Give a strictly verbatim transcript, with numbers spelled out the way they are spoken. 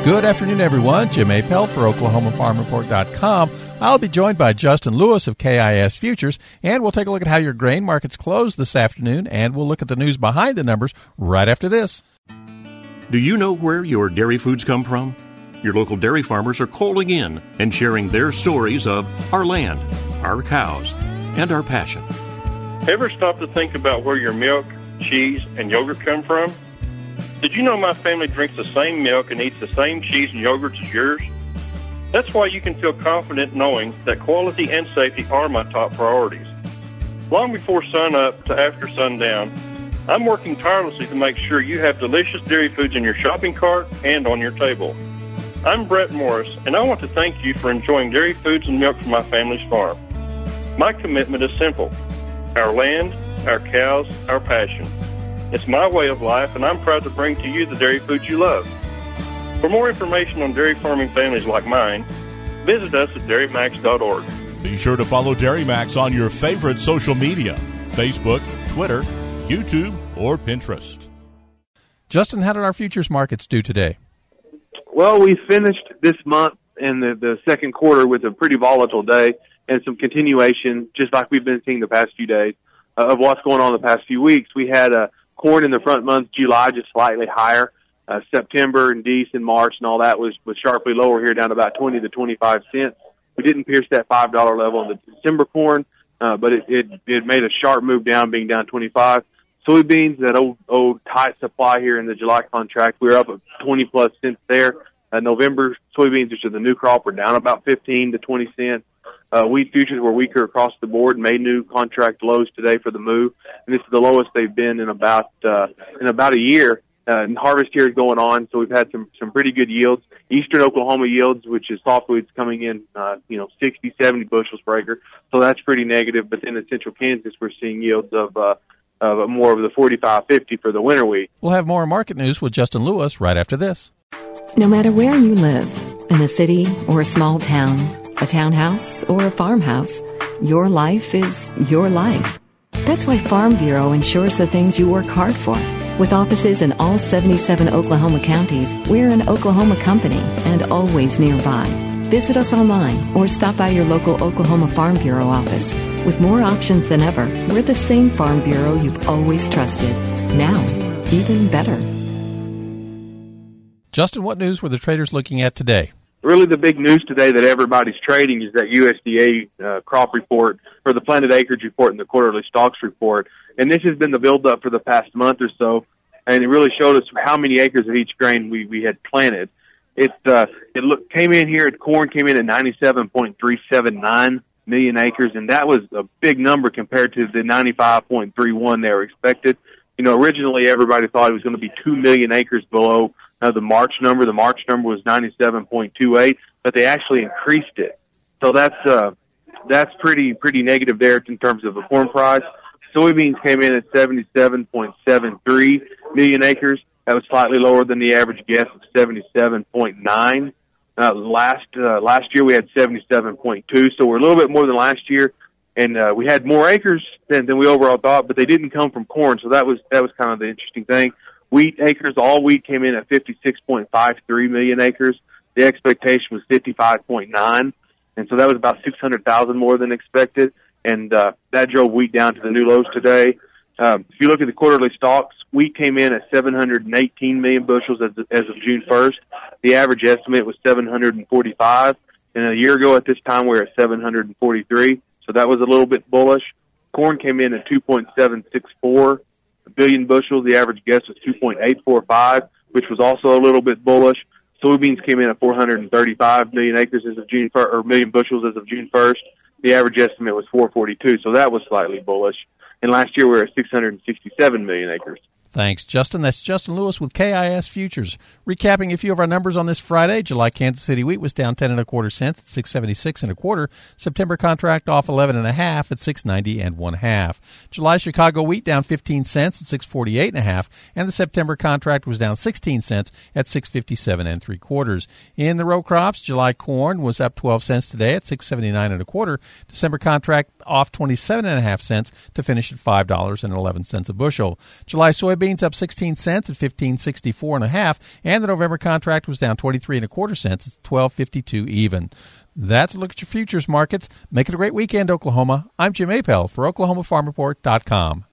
Good afternoon, everyone. Jim Appel for Oklahoma Farm Report dot com. I'll be joined by Justin Lewis of K I S Futures, and we'll take a look at how your grain markets closed this afternoon, and we'll look at the news behind the numbers right after this. Do you know where your dairy foods come from? Your local dairy farmers are calling in and sharing their stories of our land, our cows, and our passion. Ever stop to think about where your milk, cheese, and yogurt come from? Did you know my family drinks the same milk and eats the same cheese and yogurts as yours? That's why you can feel confident knowing that quality and safety are my top priorities. Long before sun up to after sundown, I'm working tirelessly to make sure you have delicious dairy foods in your shopping cart and on your table. I'm Brett Morris, and I want to thank you for enjoying dairy foods and milk from my family's farm. My commitment is simple: our land, our cows, our passion. It's my way of life, and I'm proud to bring to you the dairy foods you love. For more information on dairy farming families like mine, visit us at dairy max dot org. Be sure to follow Dairy Max on your favorite social media: Facebook, Twitter, YouTube, or Pinterest. Justin, how did our futures markets do today? Well, we finished this month in the, the second quarter with a pretty volatile day and some continuation, just like we've been seeing the past few days, uh, of what's going on the past few weeks. We had a corn in the front month, July, just slightly higher. Uh, September and Dec and March and all that was, was sharply lower here, down to about twenty to twenty-five cents. We didn't pierce that five dollar level in the December corn, uh, but it, it, it made a sharp move down, being down twenty-five. Soybeans, that old, old tight supply here in the July contract, we were up at twenty plus cents there. Uh, November soybeans, which are the new crop, were down about fifteen to twenty cents. Uh, wheat futures were weaker across the board, made new contract lows today for the move, and this is the lowest they've been in about uh, in about a year. Uh, and harvest here is going on, so we've had some some pretty good yields. Eastern Oklahoma yields, which is softwoods, coming in, uh, you know, sixty, seventy bushels per acre, so that's pretty negative. But then in central Kansas, we're seeing yields of uh, of more of the forty-five, fifty for the winter wheat. We'll have more market news with Justin Lewis right after this. No matter where you live, in a city or a small town, a townhouse or a farmhouse, your life is your life. That's why Farm Bureau ensures the things you work hard for. With offices in all seventy-seven Oklahoma counties, we're an Oklahoma company and always nearby. Visit us online or stop by your local Oklahoma Farm Bureau office. With more options than ever, we're the same Farm Bureau you've always trusted. Now, even better. Justin, what news were the traders looking at today? Really, the big news today that everybody's trading is that U S D A uh, crop report, or the planted acreage report, and the quarterly stocks report. And this has been the build-up for the past month or so, and it really showed us how many acres of each grain we, we had planted. It uh, it look, came in here, corn came in at ninety-seven point three seven nine million acres, and that was a big number compared to the ninety-five point three one they were expected. You know, originally everybody thought it was going to be two million acres below uh, the March number. The March number was ninety-seven point two eight, but they actually increased it. So that's uh, that's pretty pretty negative there in terms of the corn price. Soybeans came in at seventy-seven point seven three million acres. That was slightly lower than the average guess of seventy-seven point nine. Uh, last uh, last year we had seventy-seven point two, so we're a little bit more than last year. And uh, we had more acres than, than we overall thought, but they didn't come from corn, so that was that was kind of the interesting thing. Wheat acres, all wheat came in at fifty-six point five three million acres. The expectation was fifty-five point nine, and so that was about six hundred thousand more than expected, and uh, that drove wheat down to the new lows today. Um, if you look at the quarterly stocks, wheat came in at seven hundred eighteen million bushels as, as of June first. The average estimate was seven hundred forty-five, and a year ago at this time we were at seven hundred forty-three. So that was a little bit bullish. Corn came in at two point seven six four billion bushels. The average guess was two point eight four five, which was also a little bit bullish. Soybeans came in at four hundred thirty-five million acres as of June first, or million bushels as of June first. The average estimate was four forty-two, so that was slightly bullish. And last year we were at six hundred sixty-seven million acres. Thanks, Justin. That's Justin Lewis with K I S Futures. Recapping a few of our numbers on this Friday, July Kansas City wheat was down ten and a quarter cents at six seventy-six and a quarter. September contract off eleven and a half at six ninety and one half. July Chicago wheat down fifteen cents at six forty-eight and a half, and the September contract was down sixteen cents at six fifty-seven and three quarters. In the row crops, July corn was up twelve cents today at six seventy-nine and a quarter. December contract off twenty-seven and a half cents to finish at five dollars and eleven cents a bushel. July soybean soybeans up sixteen cents at fifteen sixty-four and a half, and the November contract was down twenty-three and a quarter cents. It's twelve fifty-two even. That's a look at your futures markets. Make it a great weekend, Oklahoma. I'm Jim Apel for Oklahoma Farm Report dot com.